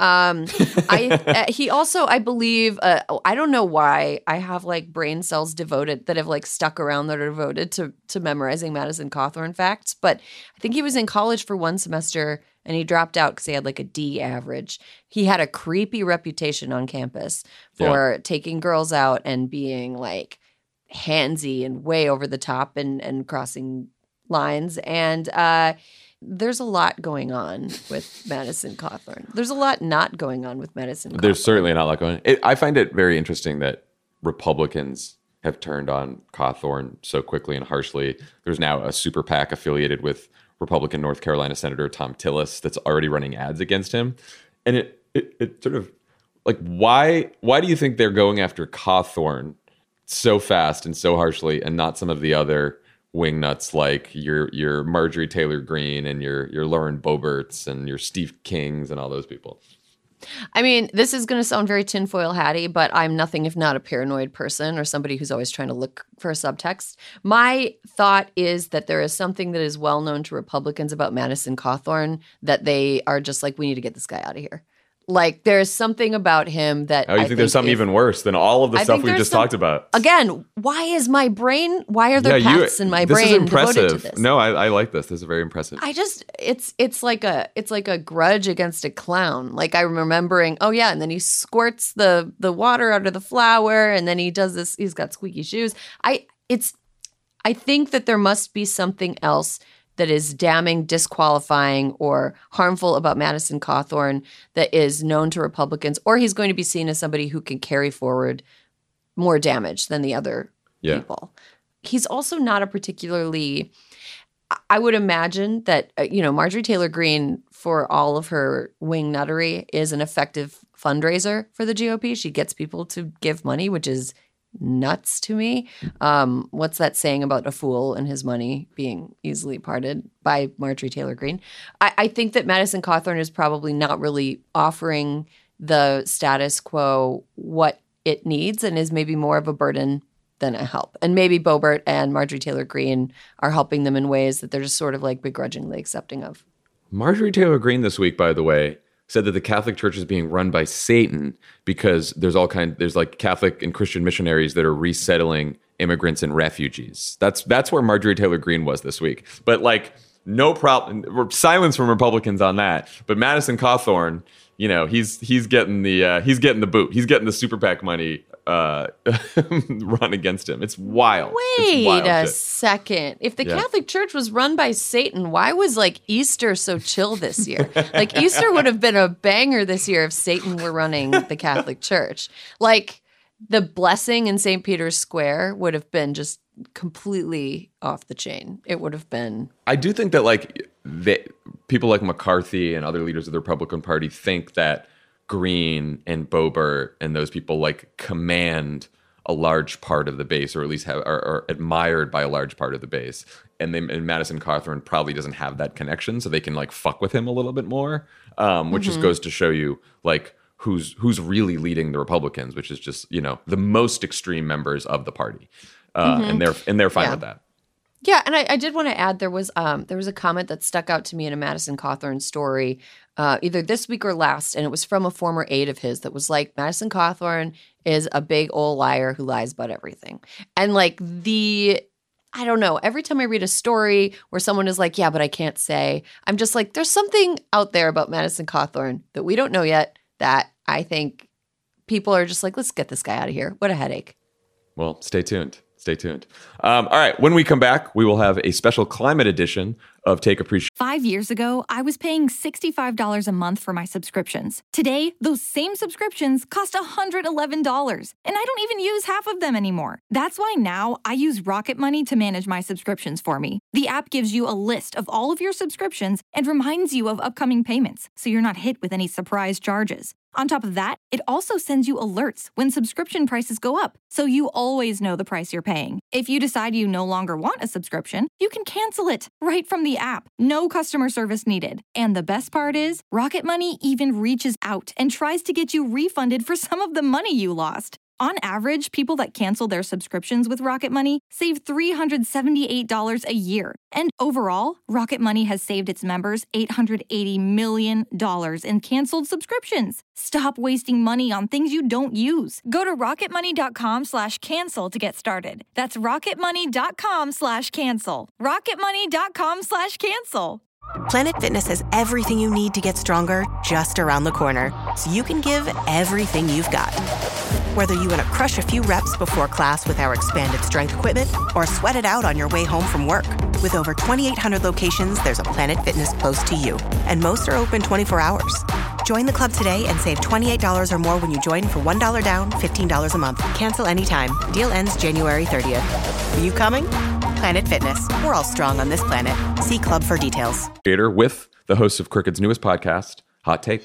He also, I believe, I don't know why I have like brain cells that have like stuck around that are devoted to memorizing Madison Cawthorn facts. But I think he was in college for one semester and he dropped out because he had like a D average. He had a creepy reputation on campus for taking girls out and being like handsy and way over the top and crossing lines. And there's a lot going on with Madison Cawthorn. There's a lot not going on with Madison Cawthorn. There's certainly not a lot going on. I find it very interesting that Republicans have turned on Cawthorn so quickly and harshly. There's now a super PAC affiliated with Republican North Carolina Senator Thom Tillis that's already running ads against him. And it sort of like, why do you think they're going after Cawthorn so fast and so harshly and not some of the other wingnuts like your Marjorie Taylor Greene and your Lauren Boeberts and your Steve Kings and all those people? I mean, this is going to sound very tinfoil hatty, but I'm nothing if not a paranoid person or somebody who's always trying to look for a subtext. My thought is that there is something that is well known to Republicans about Madison Cawthorn that they are just like, we need to get this guy out of here. Like, there's something about him that you think there's something even worse than all of the stuff we just talked about? Again, why are there paths in my brain devoted to this? No, I like this. This is very impressive. It's like a grudge against a clown. Like, I'm remembering, and then he squirts the water out of the flower, and then he does this, he's got squeaky shoes. I think that there must be something else that is damning, disqualifying, or harmful about Madison Cawthorn that is known to Republicans, or he's going to be seen as somebody who can carry forward more damage than the other people. He's also not a particularly, I would imagine that, Marjorie Taylor Greene, for all of her wing nuttery, is an effective fundraiser for the GOP. She gets people to give money, which is nuts to me. What's that saying about a fool and his money being easily parted by Marjorie Taylor Greene? I think that Madison Cawthorn is probably not really offering the status quo what it needs and is maybe more of a burden than a help. And maybe Boebert and Marjorie Taylor Greene are helping them in ways that they're just sort of like begrudgingly accepting of. Marjorie Taylor Greene this week, by the way, said that the Catholic Church is being run by Satan because there's like Catholic and Christian missionaries that are resettling immigrants and refugees. That's where Marjorie Taylor Greene was this week. But like, no problem. Silence from Republicans on that. But Madison Cawthorn, he's getting the boot. He's getting the super PAC money run against him. It's wild. Wait a second. If the Catholic Church was run by Satan, why was like Easter so chill this year? Like Easter would have been a banger this year if Satan were running the Catholic Church. Like the blessing in St. Peter's Square would have been just completely off the chain. It would have been. I do think that like people like McCarthy and other leaders of the Republican Party think that Green and Boebert and those people like command a large part of the base, or at least are admired by a large part of the base. And Madison Cawthorn probably doesn't have that connection, so they can like fuck with him a little bit more, which just goes to show you like who's really leading the Republicans, which is just, you know, the most extreme members of the party, and they're fine with that. Yeah, and I did want to add there was a comment that stuck out to me in a Madison Cawthorn story, either this week or last, and it was from a former aide of his that was like, Madison Cawthorn is a big old liar who lies about everything. And like I don't know, every time I read a story where someone is like, yeah, but I can't say, I'm just like, there's something out there about Madison Cawthorn that we don't know yet that I think people are just like, let's get this guy out of here. What a headache. Well, stay tuned. Stay tuned. All right. When we come back, we will have a special climate edition of Take Appreciation. 5 years ago, I was paying $65 a month for my subscriptions. Today, those same subscriptions cost $111, and I don't even use half of them anymore. That's why now I use Rocket Money to manage my subscriptions for me. The app gives you a list of all of your subscriptions and reminds you of upcoming payments, so you're not hit with any surprise charges. On top of that, it also sends you alerts when subscription prices go up, so you always know the price you're paying. If you decide you no longer want a subscription, you can cancel it right from the app. No customer service needed. And the best part is, Rocket Money even reaches out and tries to get you refunded for some of the money you lost. On average, people that cancel their subscriptions with Rocket Money save $378 a year. And overall, Rocket Money has saved its members $880 million in canceled subscriptions. Stop wasting money on things you don't use. Go to rocketmoney.com/cancel to get started. That's rocketmoney.com/cancel. rocketmoney.com/cancel. Planet Fitness has everything you need to get stronger just around the corner, so you can give everything you've got. Whether you want to crush a few reps before class with our expanded strength equipment or sweat it out on your way home from work. With over 2,800 locations, there's a Planet Fitness close to you, and most are open 24 hours. Join the club today and save $28 or more when you join for $1 down, $15 a month. Cancel anytime. Deal ends January 30th. Are you coming? Planet Fitness. We're all strong on this planet. See club for details. With the host of Crooked's newest podcast, Hot Take.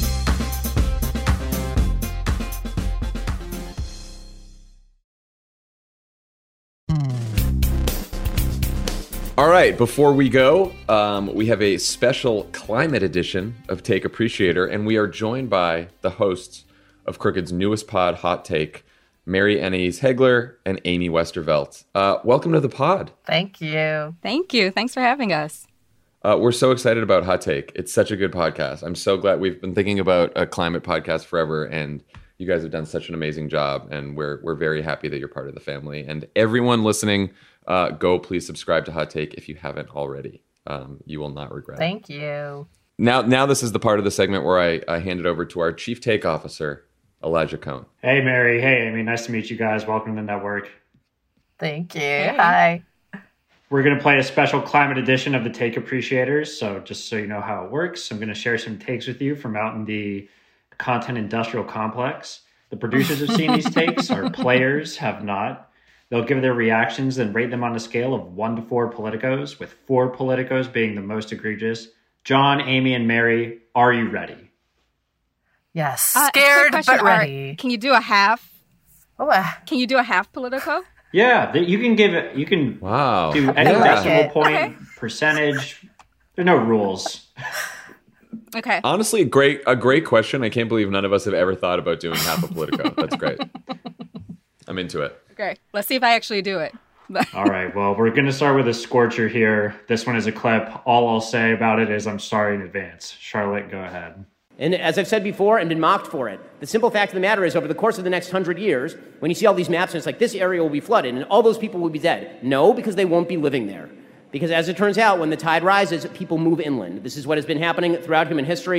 All right, before we go, we have a special climate edition of Take Appreciator, and we are joined by the hosts of Crooked's newest pod, Hot Take, Mary Ennies Hegler and Amy Westervelt. Welcome to the pod. Thank you. Thank you. Thanks for having us. We're so excited about Hot Take. It's such a good podcast. I'm so glad. We've been thinking about a climate podcast forever, and you guys have done such an amazing job, and we're very happy that you're part of the family. And everyone listening, go please subscribe to Hot Take if you haven't already. You will not regret it. Thank you. Now this is the part of the segment where I hand it over to our Chief Take Officer, Elijah Cohn. Hey, Mary. Hey, Amy. Nice to meet you guys. Welcome to the network. Thank you. Hey. Hi. We're going to play a special climate edition of the Take Appreciators. So just so you know how it works, I'm going to share some takes with you from out in the content industrial complex. The producers have seen these takes. Our players have not. They'll give their reactions and rate them on a scale of 1 to 4 politicos, with 4 politicos being the most egregious. John, Amy, and Mary, are you ready? Yes. Scared but ready. Can you do a half? Oh, Can you do a half Politico? Yeah, you can give it. You can do any decimal point, percentage. There's no rules. Okay. Honestly, a great question. I can't believe none of us have ever thought about doing half a Politico. That's great. I'm into it. Okay. Let's see if I actually do it. All right. Well, we're going to start with a scorcher here. This one is a clip. All I'll say about it is I'm sorry in advance. Charlotte, go ahead. And as I've said before and been mocked for it, the simple fact of the matter is over the course of the next 100 years, when you see all these maps and it's like this area will be flooded and all those people will be dead. No, because they won't be living there. Because as it turns out, when the tide rises, people move inland. This is what has been happening throughout human history.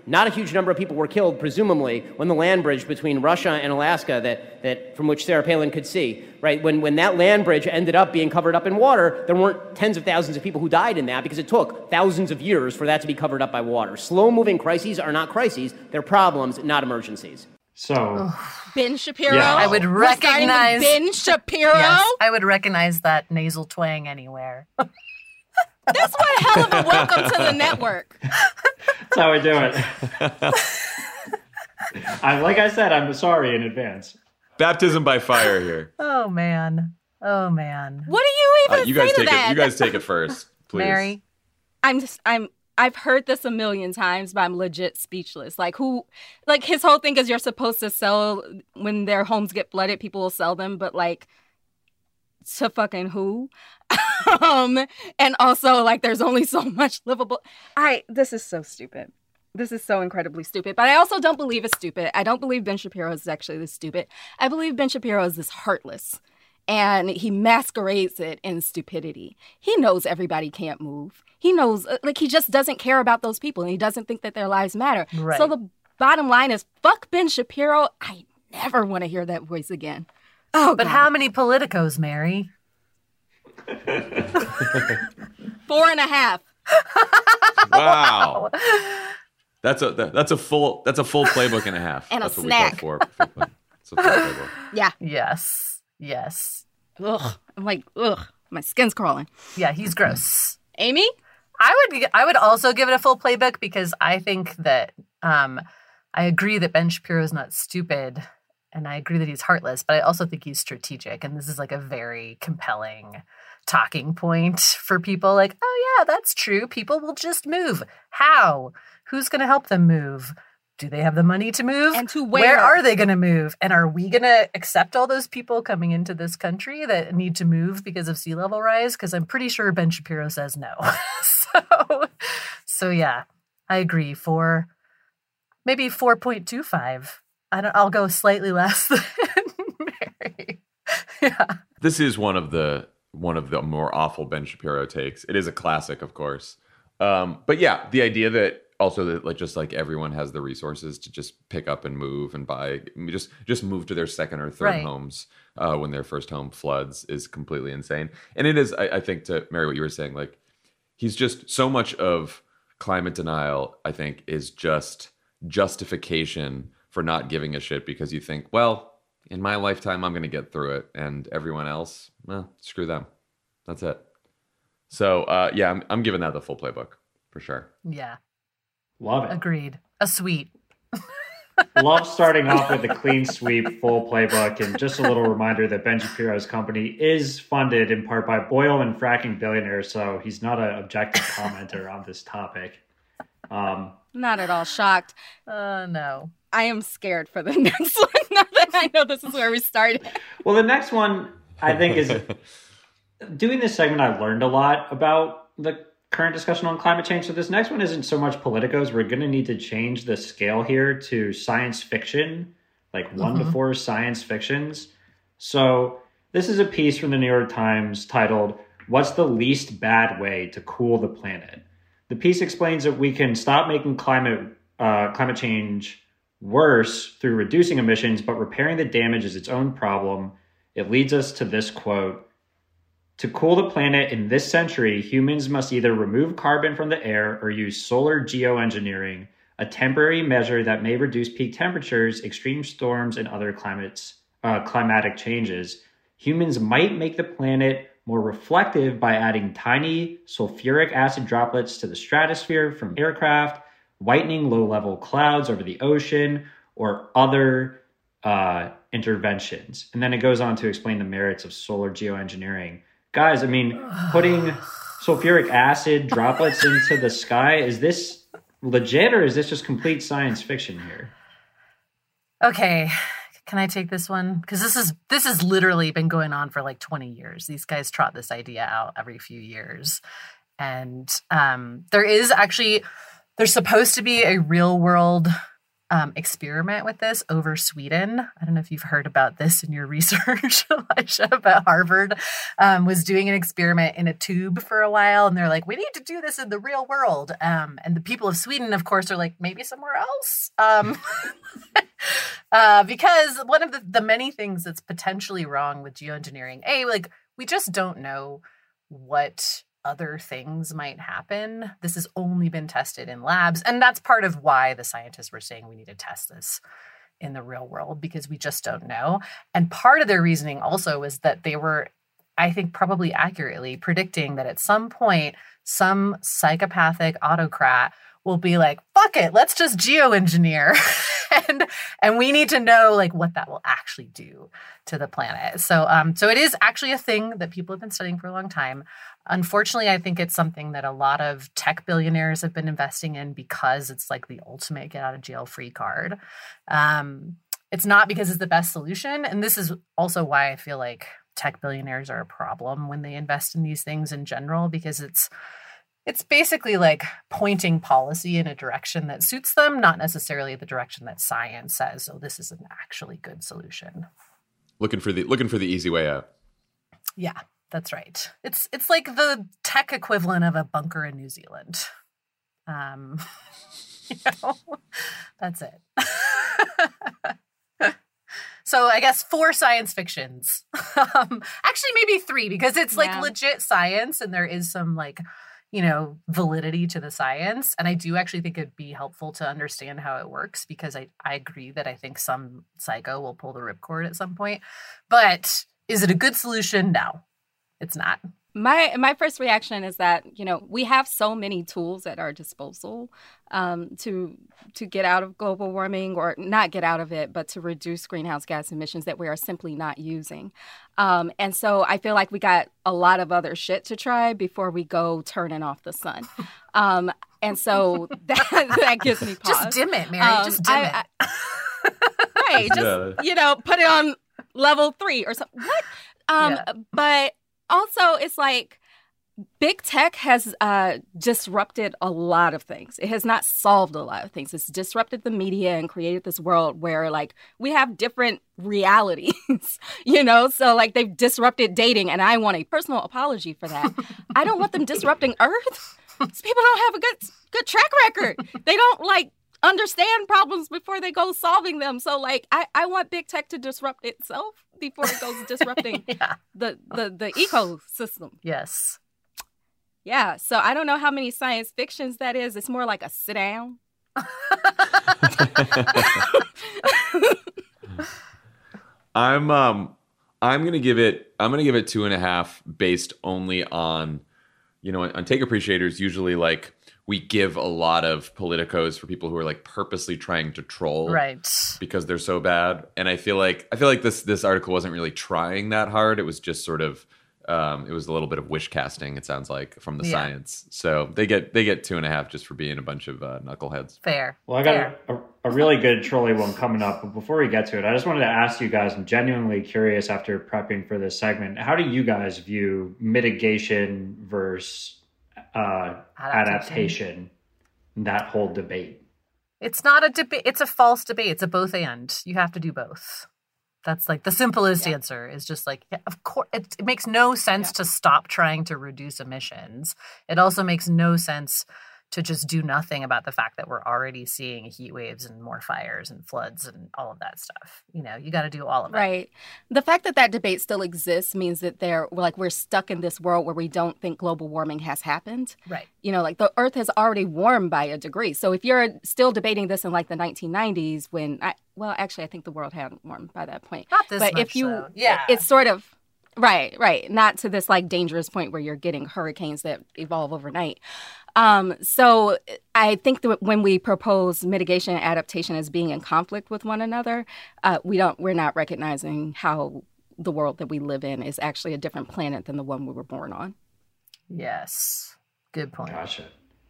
not a huge number of people were killed, presumably, when the land bridge between Russia and Alaska that from which Sarah Palin could see, right? When that land bridge ended up being covered up in water, there weren't tens of thousands of people who died in that because it took thousands of years for that to be covered up by water. Slow-moving crises are not crises. They're problems, not emergencies. So Ben Shapiro. Yeah. I would recognize Ben Shapiro. Yes, I would recognize that nasal twang anywhere. That's one hell of a welcome to the network. That's how I do it. Like I said, I'm sorry in advance. Baptism by fire here. Oh man. What do you even You guys say to take that? it. You guys take it first, please. Mary. I've heard this a million times, but I'm legit speechless. His whole thing is you're supposed to sell when their homes get flooded, people will sell them, but to fucking who? And also there's only so much livable. This is so stupid. This is so incredibly stupid. But I also don't believe it's stupid. I don't believe Ben Shapiro is actually this stupid. I believe Ben Shapiro is this heartless. And he masquerades it in stupidity. He knows everybody can't move. He knows, he just doesn't care about those people. And he doesn't think that their lives matter. Right. So the bottom line is, fuck Ben Shapiro. I never want to hear that voice again. Oh, but God. how many politicos, Mary? 4.5. Wow. That's a full playbook and a half. And that's a what snack. we call it for. It's a full playbook. Yeah. Yes. Ugh. I'm ugh. My skin's crawling. Yeah, he's gross. Amy? I would also give it a full playbook because I think that I agree that Ben Shapiro is not stupid and I agree that he's heartless, but I also think he's strategic. And this is a very compelling talking point for people oh yeah, that's true. People will just move. How? Who's going to help them move? Do they have the money to move? And to where? Where are they going to move? And are we going to accept all those people coming into this country that need to move because of sea level rise? Because I'm pretty sure Ben Shapiro says no. So yeah, I agree. Maybe 4.25. I'll go slightly less than Mary. Yeah. This is one of the more awful Ben Shapiro takes. It is a classic, of course. But yeah, the idea that also that everyone has the resources to just pick up and move and buy, just move to their second or third homes when their first home floods is completely insane. And it is, I think, to Mary, what you were saying, he's just so much of climate denial, I think, is just justification for not giving a shit because you think, well, in my lifetime, I'm going to get through it. And everyone else, screw them. That's it. So, yeah, I'm giving that the full playbook for sure. Yeah. Love it. Agreed. A sweep. Love starting off with a clean sweep, full playbook, and just a little reminder that Ben Shapiro's company is funded in part by oil and fracking billionaires, so he's not an objective commenter on this topic. Not at all shocked. No. I am scared for the next one now that I know this is where we started. Well, the next one, I think, is doing this segment, I've learned a lot about the current discussion on climate change. So this next one isn't so much politicos. We're going to need to change the scale here to science fiction, 1 to 4 science fictions. So this is a piece from the New York Times titled, "What's the Least Bad Way to Cool the Planet?" The piece explains that we can stop making climate change worse through reducing emissions, but repairing the damage is its own problem. It leads us to this quote: "To cool the planet in this century, humans must either remove carbon from the air or use solar geoengineering, a temporary measure that may reduce peak temperatures, extreme storms, and other climatic changes. Humans might make the planet more reflective by adding tiny sulfuric acid droplets to the stratosphere from aircraft, whitening low-level clouds over the ocean, or other interventions." And then it goes on to explain the merits of solar geoengineering. Guys, putting sulfuric acid droplets into the sky, is this legit or is this just complete science fiction here? Okay. Can I take this one? Because this has literally been going on for 20 years. These guys trot this idea out every few years. And there's supposed to be a real world experiment with this over Sweden. I don't know if you've heard about this in your research, Elijah, but Harvard was doing an experiment in a tube for a while. And they're like, we need to do this in the real world. And the people of Sweden, of course, are like, maybe somewhere else. Because one of the many things that's potentially wrong with geoengineering, like we just don't know what other things might happen. This has only been tested in labs. And that's part of why the scientists were saying we need to test this in the real world, because we just don't know. And part of their reasoning also was that they were, I think, probably accurately predicting that at some point, some psychopathic autocrat will be like, fuck it, let's just geoengineer. and we need to know like what that will actually do to the planet. So it is actually a thing that people have been studying for a long time. Unfortunately, I think it's something that a lot of tech billionaires have been investing in because it's like the ultimate get out of jail free card. It's not because it's the best solution. And this is also why I feel like tech billionaires are a problem when they invest in these things in general, because it's basically like pointing policy in a direction that suits them, not necessarily the direction that science says, oh, this is an actually good solution. Looking for the easy way out. Yeah, that's right. It's like the tech equivalent of a bunker in New Zealand. That's it. So I guess 4 science fictions. Actually, maybe 3, because it's like legit science and there is some like, validity to the science. And I do actually think it'd be helpful to understand how it works, because I agree that I think some psycho will pull the ripcord at some point. But is it a good solution? No, it's not. My first reaction is that, we have so many tools at our disposal to get out of global warming, or not get out of it, but to reduce greenhouse gas emissions that we are simply not using. And so I feel like we got a lot of other shit to try before we go turning off the sun. And so that gives me pause. Just dim it, Mary. Just dim it. Right. Just, put it on level 3 or something. What? But also, it's like big tech has disrupted a lot of things. It has not solved a lot of things. It's disrupted the media and created this world where, like, we have different realities, So, like, they've disrupted dating, and I want a personal apology for that. I don't want them disrupting Earth. These people don't have a good track record. They don't, like, understand problems before they go solving them. So, like, I want big tech to disrupt itself before it goes disrupting the ecosystem. Yes. Yeah. So I don't know how many science fictions that is. It's more like a sit down. I'm gonna give it 2.5 based only on, on Take Appreciators. Usually, like, we give a lot of politicos for people who are like purposely trying to troll, right? Because they're so bad. And I feel like this article wasn't really trying that hard. It was just sort of it was a little bit of wish casting, it sounds like, from the science. So they get 2.5 just for being a bunch of knuckleheads. Fair. Well, I got a really good trolley one coming up. But before we get to it, I just wanted to ask you guys, I'm genuinely curious after prepping for this segment, how do you guys view mitigation versus adaptation, that whole debate? It's not a debate. It's a false debate. It's a both and. You have to do both. That's like the simplest answer is just like, of course, it makes no sense to stop trying to reduce emissions. It also makes no sense to just do nothing about the fact that we're already seeing heat waves and more fires and floods and all of that stuff. You got to do all of it. Right. The fact that debate still exists means that we're stuck in this world where we don't think global warming has happened. Right. Like the Earth has already warmed by a degree. So if you're still debating this in like the 1990s when I think the world hadn't warmed by that point. Not this but much, if you, though. Yeah. It's sort of, right. Not to this like dangerous point where you're getting hurricanes that evolve overnight. So I think that when we propose mitigation and adaptation as being in conflict with one another, we're not recognizing how the world that we live in is actually a different planet than the one we were born on. Yes. Good point. Gotcha.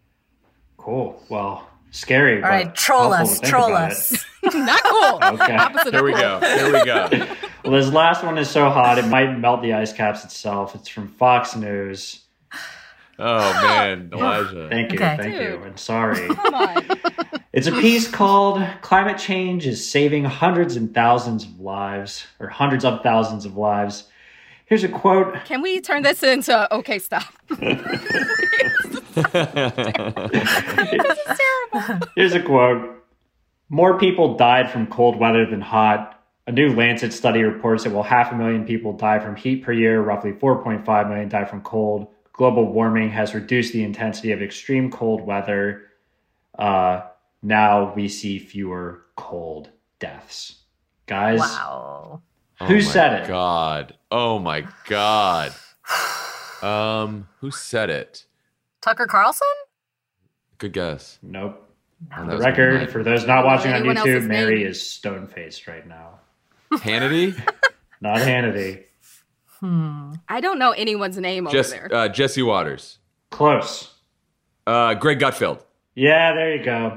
Cool. Well, scary. All right, troll us. Not cool. Okay. Here we go. Well, this last one is so hot it might melt the ice caps itself. It's from Fox News. Oh man, Elijah. Thank you. Okay. Thank you. And sorry. Come on. It's a piece called "Climate Change is Saving Hundreds of Thousands of Lives." Here's a quote. Can we turn this into okay, stop? Here's a quote. "More people died from cold weather than hot. A new Lancet study reports that while 500,000 people die from heat per year, roughly 4.5 million die from cold. Global warming has reduced the intensity of extreme cold weather. Now we see fewer cold deaths." Guys, Wow. who said it? Oh my God. Who said it? Tucker Carlson? Good guess. Nope. Oh, On that the was record, mine. for those not watching on Anyone YouTube, else's Mary name? is stone-faced right now. Hannity? Not Hannity. I don't know anyone's name over there. Jesse Waters. Close. Greg Gutfeld. Yeah, there you go.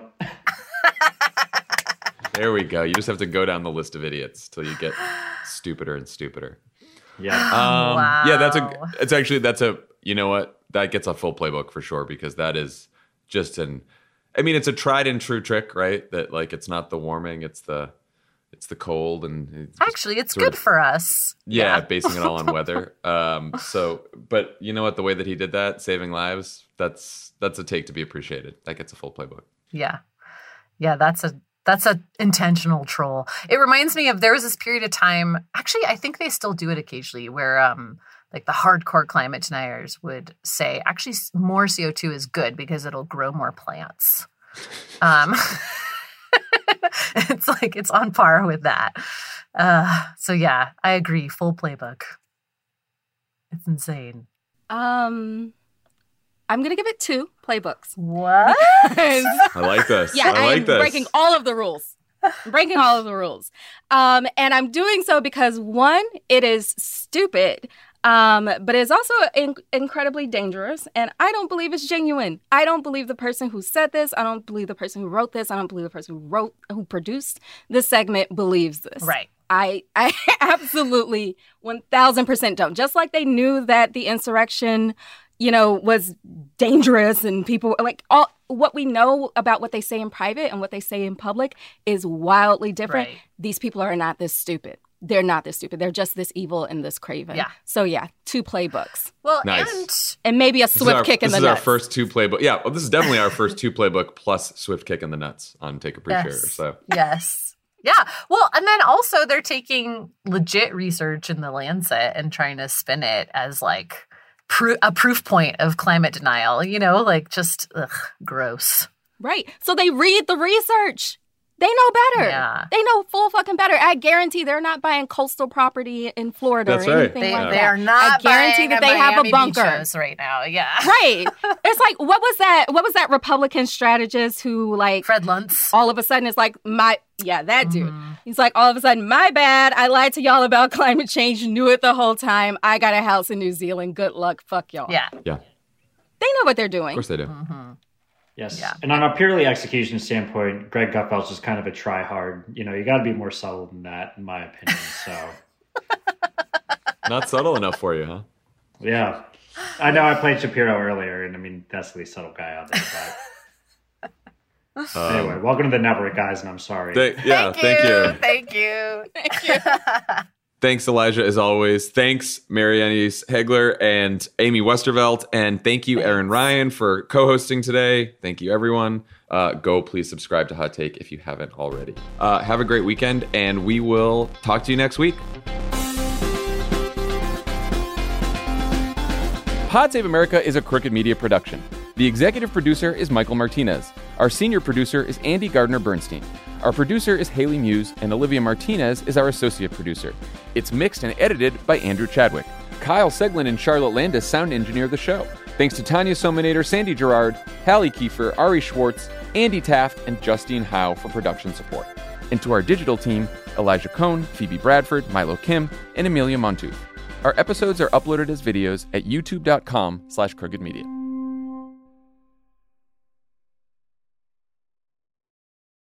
There we go. You just have to go down the list of idiots till you get stupider and stupider. Yeah. Yeah, that's a, you know what? That gets a full playbook for sure, because that is just it's a tried and true trick, right? That like, it's not the warming, it's the cold, and Actually, it's good for us. Yeah, basing it all on weather. But you know what? The way that he did that, saving lives, that's a take to be appreciated. That gets a full playbook. Yeah. Yeah, that's a intentional troll. It reminds me of, there was this period of time, actually, I think they still do it occasionally, where like the hardcore climate deniers would say, actually, more CO2 is good because it'll grow more plants. It's like, it's on par with that. So yeah, I agree. Full playbook. It's insane. I'm going to give it 2 playbooks. What? I like this. Yeah, I like I'm this. breaking all of the rules. And I'm doing so because, one, it is stupid, but it's also incredibly dangerous, and I don't believe it's genuine. I don't believe the person who said this. I don't believe the person who wrote this. I don't believe the person who produced this segment believes this. Right. I absolutely 1,000% don't. Just like they knew that the insurrection, was dangerous, and people all what we know about what they say in private and what they say in public is wildly different. Right. These people are not this stupid. They're not this stupid. They're just this evil and this craven. Yeah. So yeah, 2 playbooks. Well, Nice. And maybe a swift kick in the nuts. This is our nuts. first 2 playbook. Yeah, well, this is definitely our first 2 playbook plus swift kick in the nuts on Take Appreciator. Yes. So Yes. Yeah. Well, and then also they're taking legit research in the Lancet and trying to spin it as like a proof point of climate denial, like just gross. Right. So they read the research. They know better. Yeah. They know full fucking better. I guarantee they're not buying coastal property in Florida That's or right. anything like They that. are not I guarantee buying that they have a Miami bunker beaches right now. Yeah. Right. It's like, what was that Republican strategist who, like, Fred Luntz. all of a sudden is like, that dude. He's like, all of a sudden, my bad. I lied to y'all about climate change. Knew it the whole time. I got a house in New Zealand. Good luck. Fuck y'all. Yeah. yeah, They know what they're doing. of course they do. Yes. Yeah. And on a purely execution standpoint, Greg Gutfeld's just kind of a try-hard. You got to be more subtle than that, in my opinion. So, Not subtle enough for you, huh? yeah. I know I played Shapiro earlier, and that's the least subtle guy out there. But anyway, welcome to the network, guys, and I'm sorry. Thank you. Thank you. Thanks, Elijah, as always. Thanks, Marianne Hegler and Amy Westervelt. And thank you, Aaron Ryan, for co-hosting today. Thank you, everyone. Go please subscribe to Hot Take if you haven't already. Have a great weekend, and we will talk to you next week. Pod Save America is a Crooked Media production. The executive producer is Michael Martinez. Our senior producer is Andy Gardner-Bernstein. Our producer is Haley Muse, and Olivia Martinez is our associate producer. It's mixed and edited by Andrew Chadwick. Kyle Seglin and Charlotte Landis sound engineer the show. Thanks to Tanya Sominator, Sandy Gerard, Hallie Kiefer, Ari Schwartz, Andy Taft, and Justine Howe for production support. And to our digital team, Elijah Cohn, Phoebe Bradford, Milo Kim, and Amelia Montooth. Our episodes are uploaded as videos at youtube.com/crookedmedia.